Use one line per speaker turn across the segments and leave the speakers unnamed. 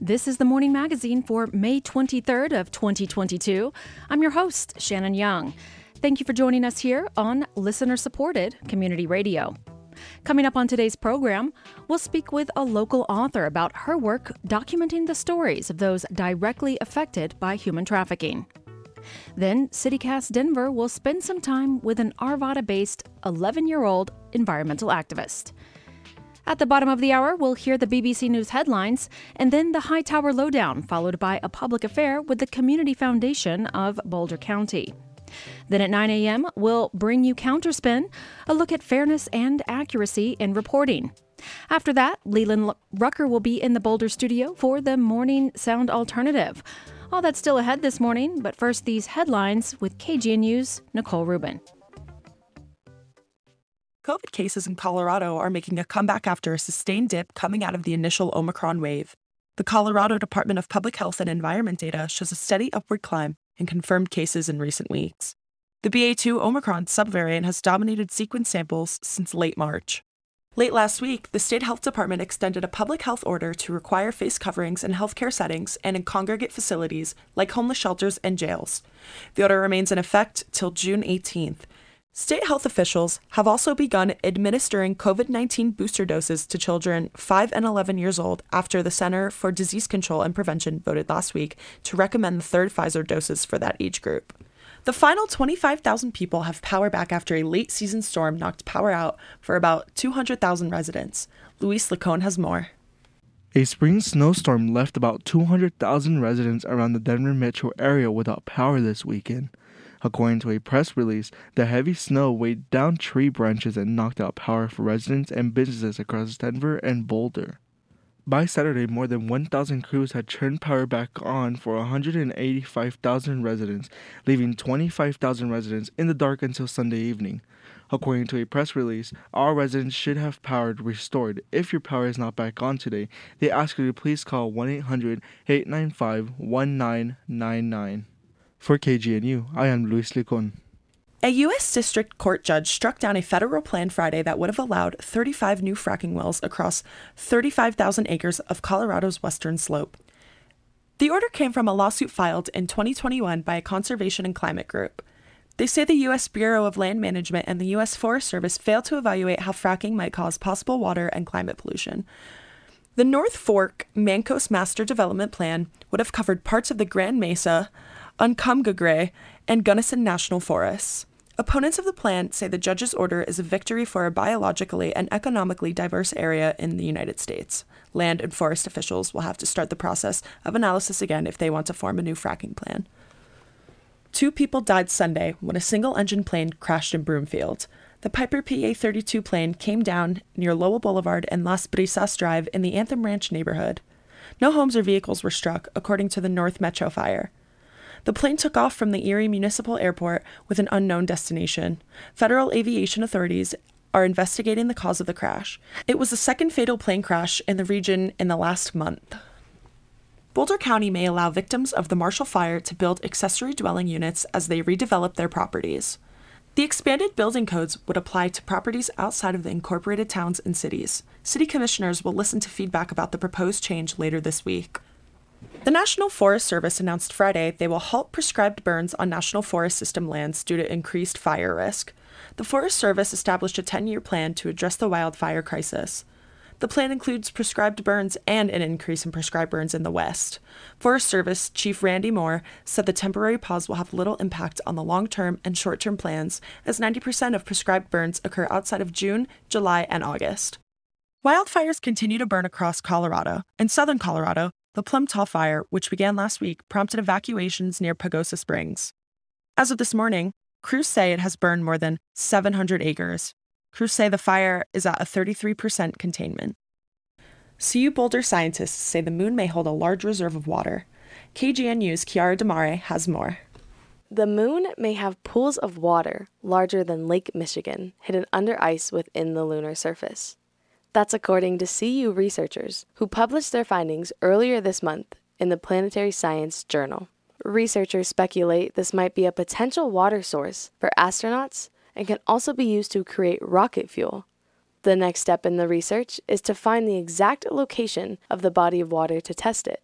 This is the Morning Magazine for May 23rd of 2022. I'm your host, Shannon Young. Thank you for joining us here on listener-supported community radio. Coming up on today's program, we'll speak with a local author about her work documenting the stories of those directly affected by human trafficking. Then, CityCast Denver will spend some time with an Arvada-based 11-year-old environmental activist. At the bottom of the hour, we'll hear the BBC News headlines, and then the Hightower Lowdown, followed by a public affair with the Community Foundation of Boulder County. Then at 9 a.m., we'll bring you Counterspin, a look at fairness and accuracy in reporting. After that, Leland Rucker will be in the Boulder studio for the Morning Sound Alternative. All that's still ahead this morning, but first these headlines with KGNU's Nicole Rubin.
COVID cases in Colorado are making a comeback after a sustained dip coming out of the initial Omicron wave. The Colorado Department of Public Health and Environment data shows a steady upward climb in confirmed cases in recent weeks. The BA2 Omicron subvariant has dominated sequence samples since late March. Late last week, the state health department extended a public health order to require face coverings in healthcare settings and in congregate facilities like homeless shelters and jails. The order remains in effect till June 18th. State health officials have also begun administering COVID-19 booster doses to children 5 and 11 years old after the Center for Disease Control and Prevention voted last week to recommend the third Pfizer doses for that age group. The final 25,000 people have power back after a late-season storm knocked power out for about 200,000 residents. Luis Lacone has more.
A spring snowstorm left about 200,000 residents around the Denver metro area without power this weekend. According to a press release, the heavy snow weighed down tree branches and knocked out power for residents and businesses across Denver and Boulder. By Saturday, more than 1,000 crews had turned power back on for 185,000 residents, leaving 25,000 residents in the dark until Sunday evening. According to a press release, all residents should have power restored. If your power is not back on today, they ask you to please call 1-800-895-1999. For KGNU, I am Luis Licon.
A U.S. District Court judge struck down a federal plan Friday that would have allowed 35 new fracking wells across 35,000 acres of Colorado's western slope. The order came from a lawsuit filed in 2021 by a conservation and climate group. They say the U.S. Bureau of Land Management and the U.S. Forest Service failed to evaluate how fracking might cause possible water and climate pollution. The North Fork Mancos Master Development Plan would have covered parts of the Grand Mesa, Uncompahgre, and Gunnison National Forests. Opponents of the plan say the judge's order is a victory for a biologically and economically diverse area in the United States. Land and forest officials will have to start the process of analysis again if they want to form a new fracking plan. 2 people died Sunday when a single-engine plane crashed in Broomfield. The Piper PA-32 plane came down near Lowell Boulevard and Las Brisas Drive in the Anthem Ranch neighborhood. No homes or vehicles were struck, according to the North Metro Fire. The plane took off from the Erie Municipal Airport with an unknown destination. Federal aviation authorities are investigating the cause of the crash. It was the second fatal plane crash in the region in the last month. Boulder County may allow victims of the Marshall Fire to build accessory dwelling units as they redevelop their properties. The expanded building codes would apply to properties outside of the incorporated towns and cities. City commissioners will listen to feedback about the proposed change later this week. The National Forest Service announced Friday they will halt prescribed burns on National Forest System lands due to increased fire risk. The Forest Service established a 10-year plan to address the wildfire crisis. The plan includes prescribed burns and an increase in prescribed burns in the West. Forest Service Chief Randy Moore said the temporary pause will have little impact on the long-term and short-term plans, as 90% of prescribed burns occur outside of June, July, and August. Wildfires continue to burn across Colorado. In southern Colorado, the Plum Tall Fire, which began last week, prompted evacuations near Pagosa Springs. As of this morning, crews say it has burned more than 700 acres. Crews say the fire is at a 33% containment. CU Boulder scientists say the moon may hold a large reserve of water. KGNU's Kiara Damare has more.
The moon may have pools of water larger than Lake Michigan hidden under ice within the lunar surface. That's according to CU researchers who published their findings earlier this month in the Planetary Science Journal. Researchers speculate this might be a potential water source for astronauts and can also be used to create rocket fuel. The next step in the research is to find the exact location of the body of water to test it.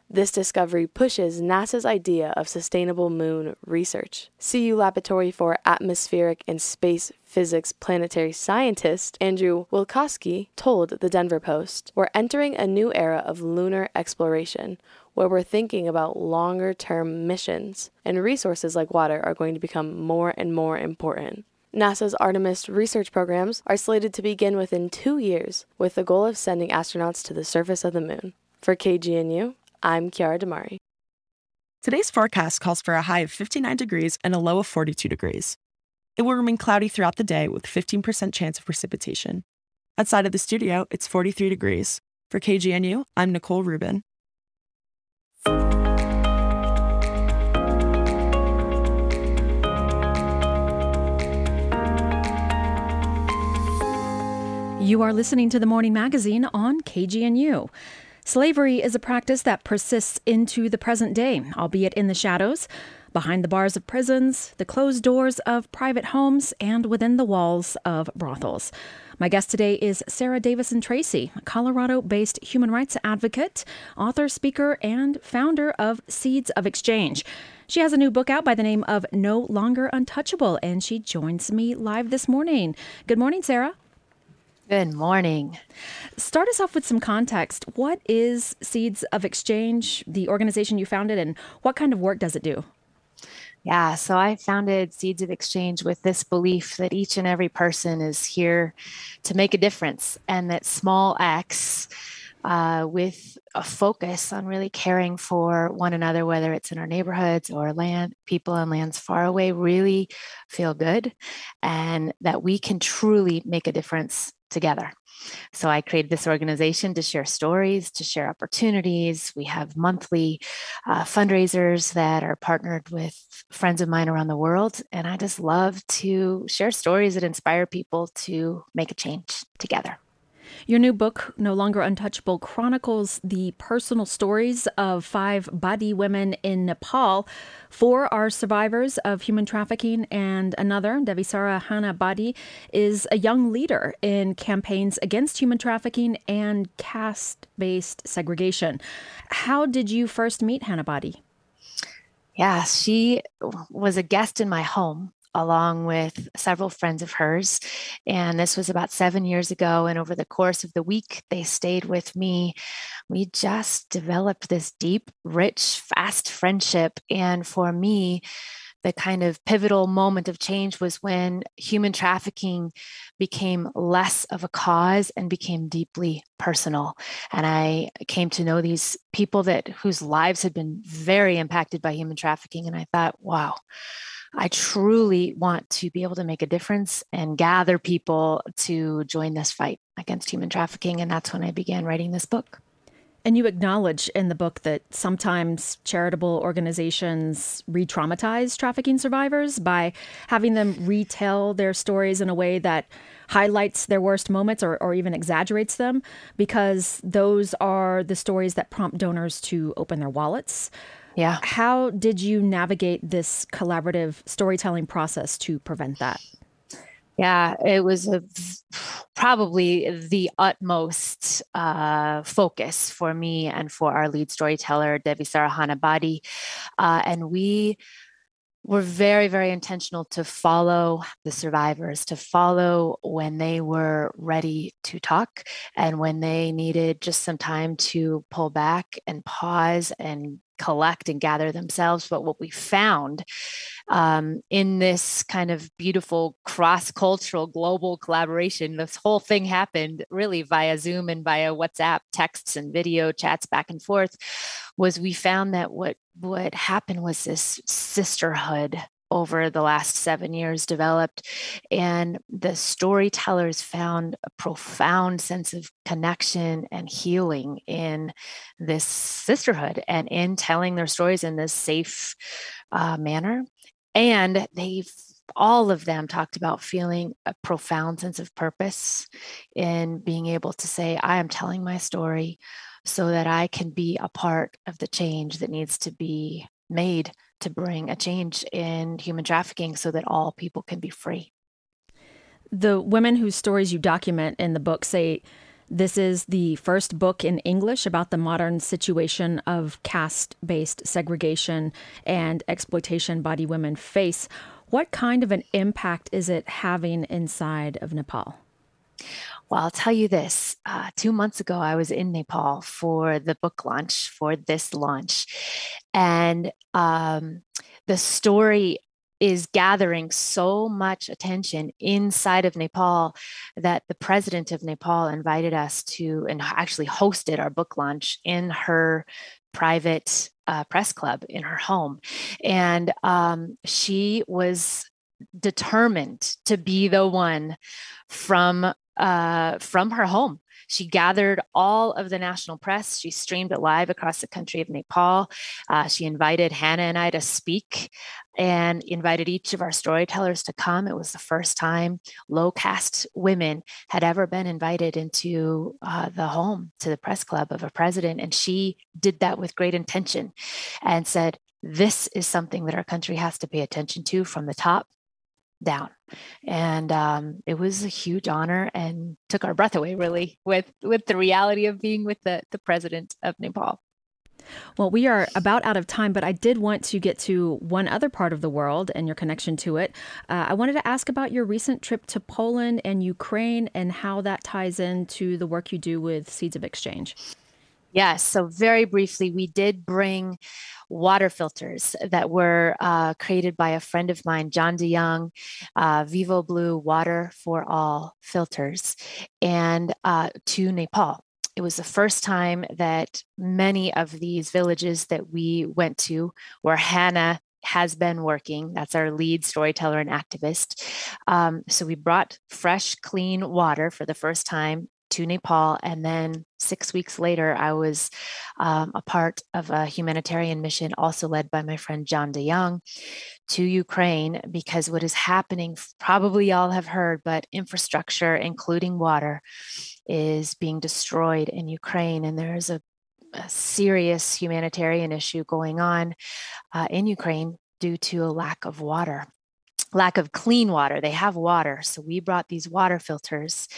This discovery pushes NASA's idea of sustainable moon research. CU Laboratory for Atmospheric and Space Physics planetary scientist Andrew Wilkowski told the Denver Post, "We're entering a new era of lunar exploration, where we're thinking about longer-term missions, and resources like water are going to become more and more important." NASA's Artemis research programs are slated to begin within 2 years, with the goal of sending astronauts to the surface of the moon. For KGNU, I'm Kiara Damari.
Today's forecast calls for a high of 59 degrees and a low of 42 degrees. It will remain cloudy throughout the day with 15% chance of precipitation. Outside of the studio, it's 43 degrees. For KGNU, I'm Nicole Rubin.
You are listening to the Morning Magazine on KGNU. Slavery is a practice that persists into the present day, albeit in the shadows, behind the bars of prisons, the closed doors of private homes, and within the walls of brothels. My guest today is Sarah Davison Tracy, a Colorado-based human rights advocate, author, speaker, and founder of Seeds of Exchange. She has a new book out by the name of No Longer Untouchable, and she joins me live this morning. Good morning, Sarah.
Good morning.
Start us off with some context. What is Seeds of Exchange, the organization you founded, and what kind of work does it do?
Yeah, so I founded Seeds of Exchange with this belief that each and every person is here to make a difference, and that small acts with a focus on really caring for one another, whether it's in our neighborhoods or people on lands far away, really feel good, and that we can truly make a difference together. So I created this organization to share stories, to share opportunities. We have monthly fundraisers that are partnered with friends of mine around the world. And I just love to share stories that inspire people to make a change together.
Your new book, No Longer Untouchable, chronicles the personal stories of 5 Badi women in Nepal. 4 are survivors of human trafficking, and another, Devisara Hana Badi, is a young leader in campaigns against human trafficking and caste-based segregation. How did you first meet Hana Badi?
Yeah, she was a guest in my home, along with several friends of hers. And this was about 7 years ago. And over the course of the week, they stayed with me. We just developed this deep, rich, fast friendship. And for me, the kind of pivotal moment of change was when human trafficking became less of a cause and became deeply personal. And I came to know these people whose lives had been very impacted by human trafficking. And I thought, wow, I truly want to be able to make a difference and gather people to join this fight against human trafficking. And that's when I began writing this book.
And you acknowledge in the book that sometimes charitable organizations re-traumatize trafficking survivors by having them retell their stories in a way that highlights their worst moments or even exaggerates them, because those are the stories that prompt donors to open their wallets.
Yeah.
How did you navigate this collaborative storytelling process to prevent that?
Yeah, it was probably the utmost focus for me and for our lead storyteller, Devisara Hana Badi. And we were very, very intentional to follow the survivors, to follow when they were ready to talk and when they needed just some time to pull back and pause and collect and gather themselves. But what we found in this kind of beautiful cross-cultural global collaboration, this whole thing happened really via Zoom and via WhatsApp texts and video chats back and forth, was we found that what happened was this sisterhood over the last 7 years developed, and the storytellers found a profound sense of connection and healing in this sisterhood and in telling their stories in this safe manner. And all of them talked about feeling a profound sense of purpose in being able to say, I am telling my story so that I can be a part of the change that needs to be made to bring a change in human trafficking so that all people can be free.
The women whose stories you document in the book say This is the first book in English about the modern situation of caste-based segregation and exploitation body women face. What kind of an impact is it having inside of Nepal?
Well, I'll tell you this. 2 months ago, I was in Nepal for the book launch, for this launch. And the story is gathering so much attention inside of Nepal that the president of Nepal invited us to and actually hosted our book launch in her private press club in her home. And she was determined to be the one from her home. She gathered all of the national press. She streamed it live across the country of Nepal. She invited Hannah and I to speak and invited each of our storytellers to come. It was the first time low caste women had ever been invited into the home, to the press club of a president. And she did that with great intention and said, this is something that our country has to pay attention to from the top down. And it was a huge honor and took our breath away, really, with the reality of being with the president of Nepal.
Well, we are about out of time, but I did want to get to one other part of the world and your connection to it. I wanted to ask about your recent trip to Poland and Ukraine and how that ties into the work you do with Seeds of Exchange.
Yes. So very briefly, we did bring water filters that were created by a friend of mine, John DeYoung, Vivo Blue Water for All filters, and to Nepal. It was the first time that many of these villages that we went to, where Hannah has been working, that's our lead storyteller and activist. So we brought fresh, clean water for the first time to Nepal. And then 6 weeks later, I was a part of a humanitarian mission also led by my friend John DeYoung to Ukraine, because what is happening, probably y'all have heard, but infrastructure, including water, is being destroyed in Ukraine. And there's a serious humanitarian issue going on in Ukraine due to a lack of water, lack of clean water. They have water. So we brought these water filters,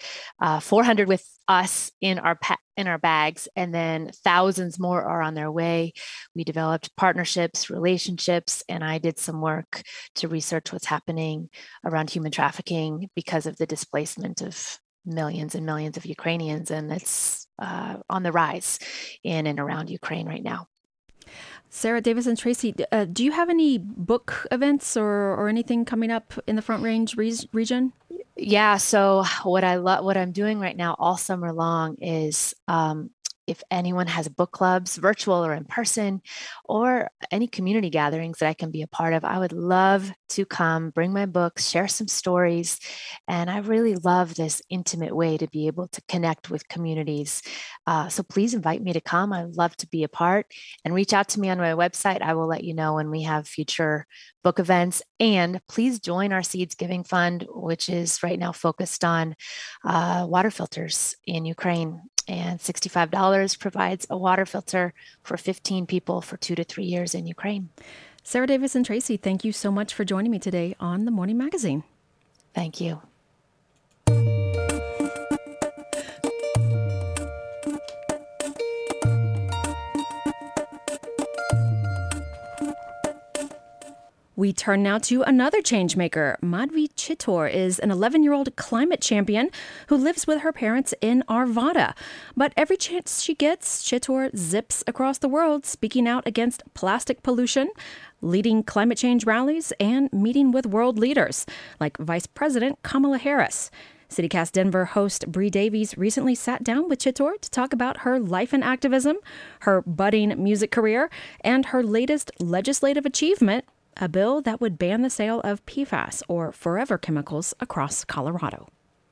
400 with us in our bags, and then thousands more are on their way. We developed partnerships, relationships, and I did some work to research what's happening around human trafficking because of the displacement of millions and millions of Ukrainians, and it's on the rise in and around Ukraine right now.
Sarah Davison Tracy, do you have any book events or anything coming up in the Front Range region?
Yeah. So what I'm doing right now all summer long is if anyone has book clubs, virtual or in person, or any community gatherings that I can be a part of, I would love to come, bring my books, share some stories. And I really love this intimate way to be able to connect with communities. So please invite me to come. I'd love to be a part, and reach out to me on my website. I will let you know when we have future book events. And please join our Seeds Giving Fund, which is right now focused on water filters in Ukraine. And $65 provides a water filter for 15 people for 2 to 3 years in Ukraine.
Sarah Davison Tracy, thank you so much for joining me today on The Morning Magazine.
Thank you.
We turn now to another changemaker. Madhvi Chittor is an 11-year-old climate champion who lives with her parents in Arvada. But every chance she gets, Chittor zips across the world, speaking out against plastic pollution, leading climate change rallies, and meeting with world leaders, like Vice President Kamala Harris. CityCast Denver host Bree Davies recently sat down with Chittor to talk about her life in activism, her budding music career, and her latest legislative achievement, a bill that would ban the sale of PFAS, or forever chemicals, across Colorado.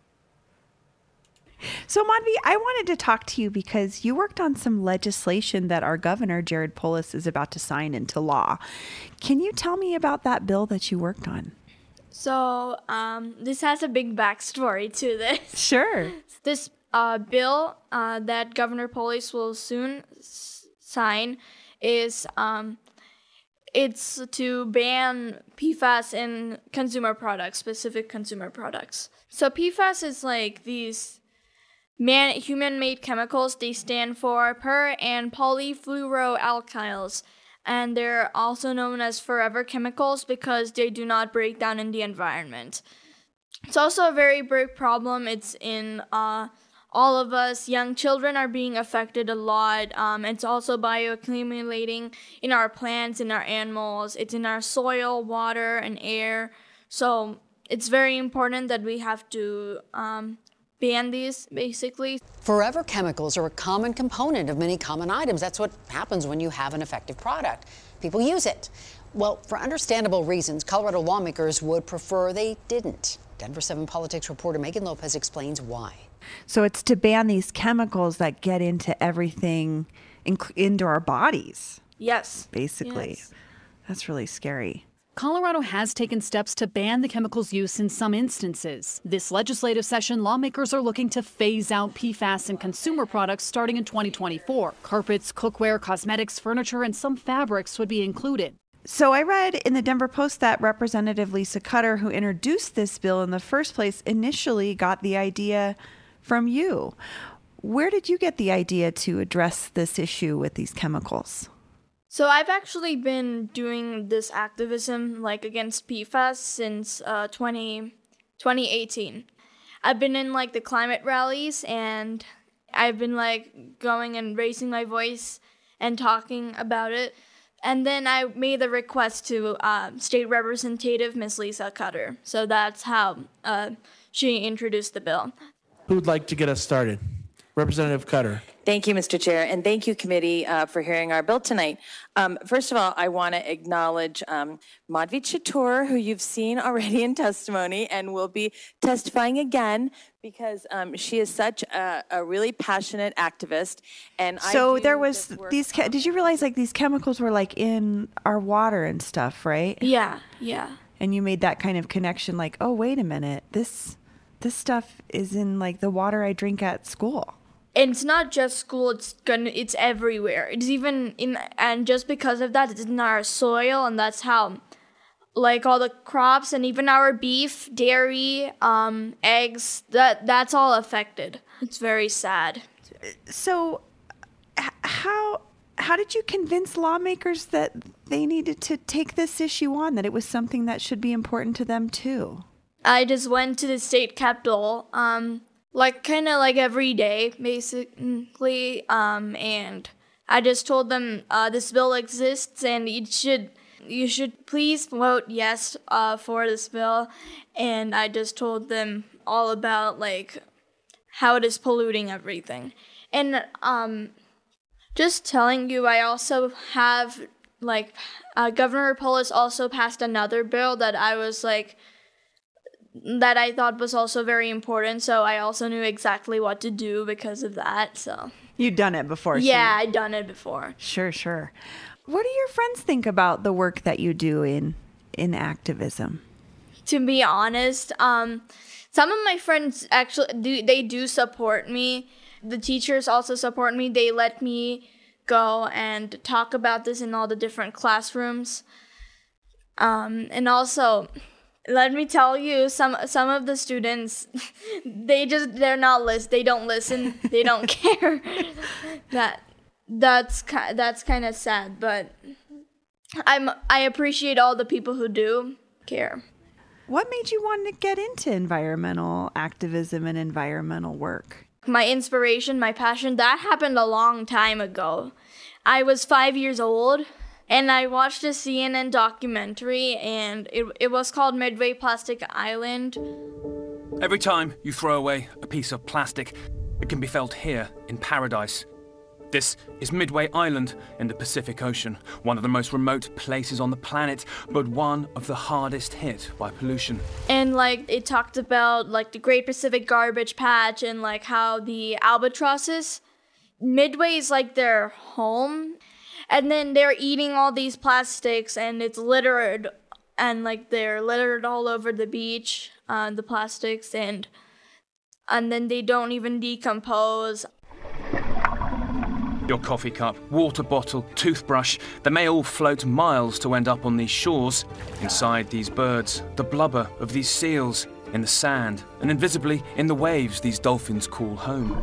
So, Madhvi, I wanted to talk to you because you worked on some legislation that our governor, Jared Polis, is about to sign into law. Can you tell me about that bill that you worked on?
So, this has a big backstory to this.
Sure.
This bill that Governor Polis will soon sign is it's to ban PFAS in consumer products, specific consumer products. So PFAS is like these human-made chemicals. They stand for per- and polyfluoroalkyls, and they're also known as forever chemicals because they do not break down in the environment. It's also a very big problem. It's in all of us. Young children are being affected a lot. It's also bioaccumulating in our plants, in our animals. It's in our soil, water, and air. So it's very important that we have to ban these, basically.
Forever chemicals are a common component of many common items. That's what happens when you have an effective product. People use it. Well, for understandable reasons, Colorado lawmakers would prefer they didn't. Denver 7 Politics reporter Megan Lopez explains why.
So it's to ban these chemicals that get into everything, into our bodies.
Yes.
Basically.
Yes.
That's really scary.
Colorado has taken steps to ban the chemical's use in some instances. This legislative session, lawmakers are looking to phase out PFAS in consumer products starting in 2024. Carpets, cookware, cosmetics, furniture, and some fabrics would be included.
So I read in the Denver Post that Representative Lisa Cutter, who introduced this bill in the first place, initially got the idea from you. Where did you get the idea to address this issue with these chemicals?
So I've actually been doing this activism against PFAS since 2018. I've been in the climate rallies, and I've been going and raising my voice and talking about it. And then I made the request to State Representative Ms. Lisa Cutter. So that's how she introduced the bill.
Who would like to get us started? Representative Cutter.
Thank you, Mr. Chair, and thank you, committee, for hearing our bill tonight. First of all, I want to acknowledge Madhvi Chittor, who you've seen already in testimony and will be testifying again because she is such a really passionate activist. And
so there was these. Did you realize these chemicals were in our water and stuff, right?
Yeah.
And you made that kind of connection, oh, wait a minute, this stuff is in the water I drink at school.
And it's not just school, it's everywhere. It's even and just because of that, it's in our soil, and that's how, all the crops and even our beef, dairy, eggs, that's all affected. It's very sad.
So how did you convince lawmakers that they needed to take this issue on, that it was something that should be important to them too?
I just went to the state capitol, every day, basically, and I just told them this bill exists and you should please vote yes for this bill. And I just told them all about how it is polluting everything. And just telling you, I also have Governor Polis also passed another bill that I was that I thought was also very important, so I also knew exactly what to do because of that. So
you'd done it before?
Yeah, I'd done it before.
Sure. What do your friends think about the work that you do in activism?
To be honest, some of my friends actually do support me. The teachers also support me. They let me go and talk about this in all the different classrooms, and also, let me tell you, some of the students, they don't listen, they don't care. That's kind of sad, but I appreciate all the people who do care.
What made you want to get into environmental activism and environmental work?
My inspiration, my passion, that happened a long time ago. I was 5 years old. And I watched a CNN documentary, and it was called Midway Plastic Island.
Every time you throw away a piece of plastic, it can be felt here in paradise. This is Midway Island in the Pacific Ocean, one of the most remote places on the planet, but one of the hardest hit by pollution.
And it talked about the Great Pacific Garbage Patch and how the albatrosses, Midway is their home. And then they're eating all these plastics, and it's littered, and they're littered all over the beach, the plastics, and then they don't even decompose.
Your coffee cup, water bottle, toothbrush, they may all float miles to end up on these shores. Inside these birds, the blubber of these seals, in the sand, and invisibly in the waves these dolphins call home.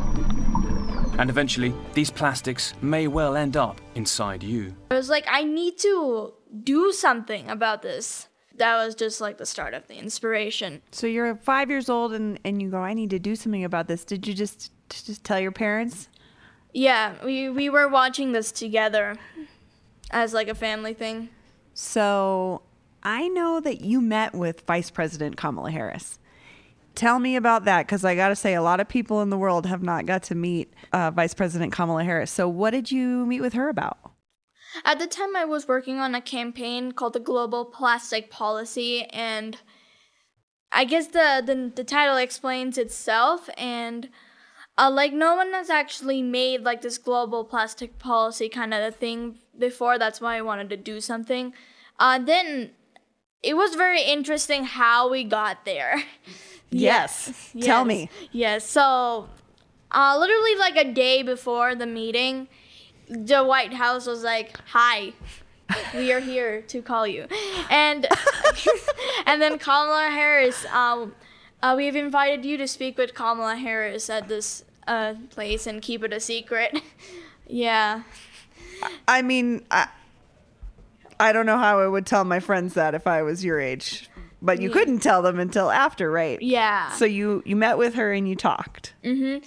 And eventually, these plastics may well end up inside you.
I was like, I need to do something about this. That was just like the start of the inspiration.
So you're 5 years old and you go, I need to do something about this. Did you just tell your parents?
Yeah, we were watching this together as like a family thing.
So I know that you met with Vice President Kamala Harris. Tell me about that, because I got to say, a lot of people in the world have not got to meet Vice President Kamala Harris. So what did you meet with her about?
At the time, I was working on a campaign called the Global Plastic Policy, and I guess the title explains itself, and like no one has actually made like this global plastic policy kind of a thing before. That's why I wanted to do something. Then it was very interesting how we got there.
Yes. Tell me.
Yes. So literally like a day before the meeting, the White House was like, "Hi, we are here to call you," and and then Kamala Harris. We have invited you to speak with Kamala Harris at this place and keep it a secret. Yeah.
I mean, I don't know how I would tell my friends that if I was your age, but you couldn't tell them until after, right?
Yeah.
So you met with her and you talked.
Mm-hmm.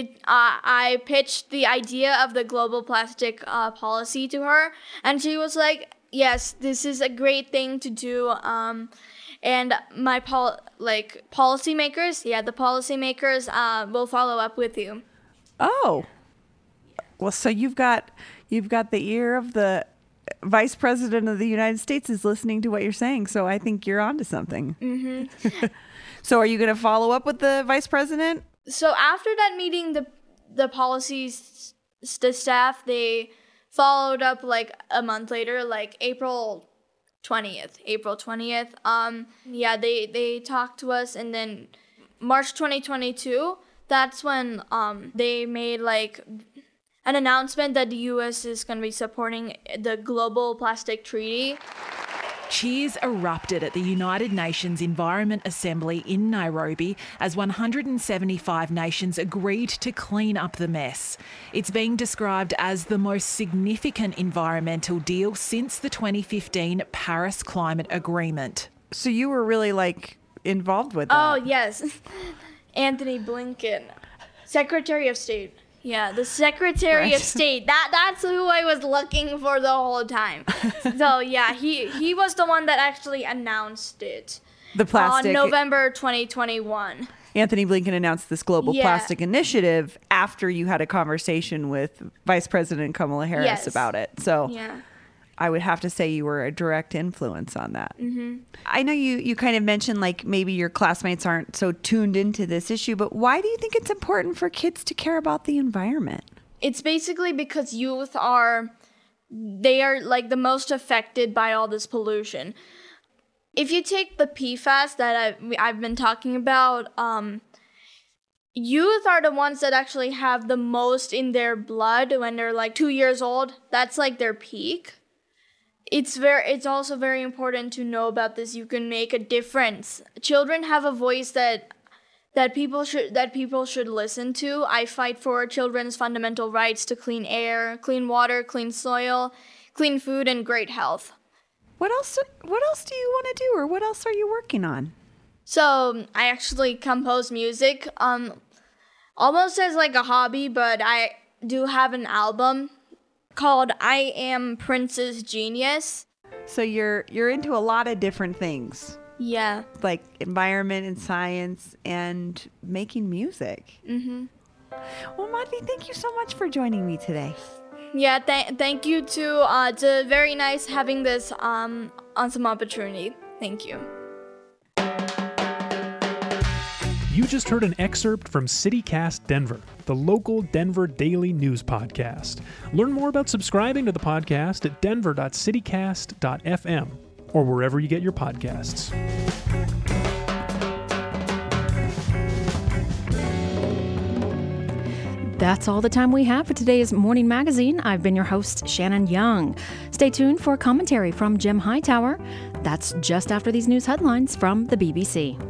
I pitched the idea of the global plastic policy to her, and she was like, "Yes, this is a great thing to do." And my policymakers, the policymakers will follow up with you.
Oh, well, so you've got the ear of the Vice President of the United States is listening to what you're saying. So I think you're onto something.
Mm-hmm.
So are you going to follow up with the Vice President?
So after that meeting, the policies, the staff, they followed up like a month later, like April 20th. They talked to us, and then March 2022, that's when they made like an announcement that the U.S. is going to be supporting the Global Plastic Treaty.
Cheers erupted at the United Nations Environment Assembly in Nairobi as 175 nations agreed to clean up the mess. It's being described as the most significant environmental deal since the 2015 Paris Climate Agreement.
So you were really like involved with that?
Oh, yes. Anthony Blinken, Secretary of State. Yeah, the Secretary of State. That's who I was looking for the whole time. So yeah, he was the one that actually announced it.
The plastic.
On November 2021.
Anthony Blinken announced this global plastic initiative after you had a conversation with Vice President Kamala Harris about it. So I would have to say you were a direct influence on that.
Mm-hmm.
I know you kind of mentioned like maybe your classmates aren't so tuned into this issue, but why do you think it's important for kids to care about the environment?
It's basically because youth are like the most affected by all this pollution. If you take the PFAS that I've been talking about, youth are the ones that actually have the most in their blood when they're like 2 years old. That's like their peak. It's also very important to know about this. You can make a difference. Children have a voice that people should listen to. I fight for children's fundamental rights to clean air, clean water, clean soil, clean food, and great health.
What else do you want to do, or what else are you working on?
So I actually compose music, almost as like a hobby, but I do have an album called I Am Prince's Genius.
So you're into a lot of different things.
Yeah.
Like environment and science and making music.
Mm-hmm.
Well, Madhvi, thank you so much for joining me today.
Yeah, thank you too. It's very nice having this awesome opportunity. Thank you.
You just heard an excerpt from CityCast Denver, the local Denver daily news podcast. Learn more about subscribing to the podcast at denver.citycast.fm or wherever you get your podcasts.
That's all the time we have for today's Morning Magazine. I've been your host, Shannon Young. Stay tuned for commentary from Jim Hightower. That's just after these news headlines from the BBC.